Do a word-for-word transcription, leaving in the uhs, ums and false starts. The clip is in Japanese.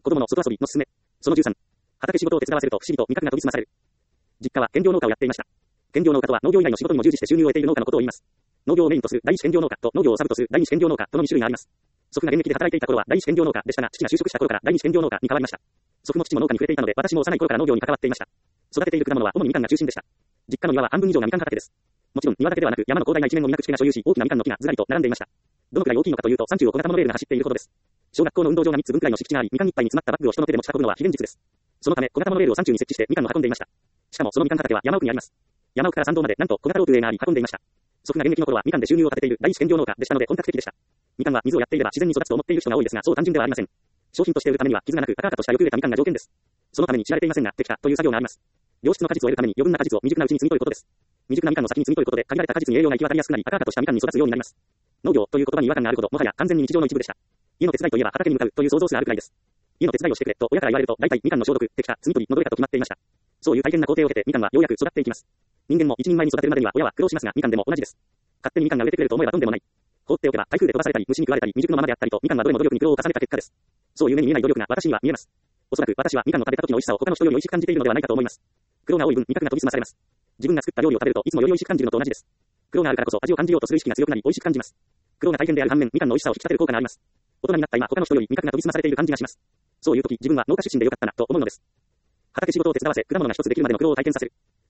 子供の外遊びのすすめ。そのじゅうさん。畑仕事を手伝わせると不思議と味覚が研ぎ澄まされる。実家は兼業農家をやっていました。兼業農家とは農業以外の仕事にも従事して収入を得ている農家のことを言います。農業をメインとする第一兼業農家と農業をサブとする第二兼業農家とのに種類があります。祖父が現役で働いていた頃は第一兼業農家でしたが、父が就職した頃から第二兼業農家に変わりました。祖父も父も農家に触れていたので、私も幼い頃から農業に関わっていました。育てている果物は主にみかんが中心でした。実家の庭は半分以上がみかん畑です。もちろん庭だけではなく山の広大な一面を港地家が所有し、大きなみかんの木がずらりと並んでいました。どのくらい大きいのかというと、さんじゅうを小型モノレールが走っているほどです。小学校の運動場がみっつぶんくらいの敷地があり、みかんいっぱいに詰まったバッグを人の手で持ち運ぶのは非現実です。そのため小型モノレールを山中に設置してみかんを運んでいました。しかもそのみかん畑は山奥にあります。山奥から山道までなんと小型ロープウェイがあり運んでいました。祖父が現役の頃はみかんで収入を立てている第一兼業農家でしたので本格的でした。みかんは水をやっていれば自然に育つと思っている人が多いですが、そう単純ではありません。商品として売るためには傷がなく赤々としたよく売れたみかんが条件です。そのために知られていませんが、摘果という作業があります。良質の果実を得るために余分な果実を未熟なうちに摘み取ることです。未熟なみかんを先に摘み取ることで限られた果実に栄養が行き渡りやすくなり赤々としたみかんに育つようになります。農業という言葉に違和感があるほどもはや完全に日常の一部でした。家の手伝いといえば畑に向かうという想像すらあるくらいです。家の手伝いをしてくれと親から言われると大体みかんの消毒、摘果、摘み取り、のどれかと決まっていました。そういう大変な工程を経てみかんはようやく育っていきます。人間も一人前に育てるまでには親は苦労しますが、みかんでも同じです。勝手にみかんが植えてくれると思えばとんでもない。放っておけば台風で飛ばされたり虫に食われたり未熟のままであったりとみかんはどれも努力に苦労を重ねた結果です。そういう目に見えない努力が私には見えます。おそらく私はみかんを食べた時の美味しさを他の人より美味しく感じているのではないかと思います。苦労が多い分味覚が研ぎ澄まされます。自分が作った料理を食べるといつもより美味しく感じるのと同じです。苦労があるからこそ味を感じようとする意識が強くなり美味しく感じます。苦労が大変である反面みかんの美味しさを引き立てる効果があります。大人になった今他の人より味覚が研ぎ澄まされている感じがします。そういう時自分は農家出身でよかったなと思うのです。畑仕事を手伝わせ果物が一つできるまでの苦労を体験させる。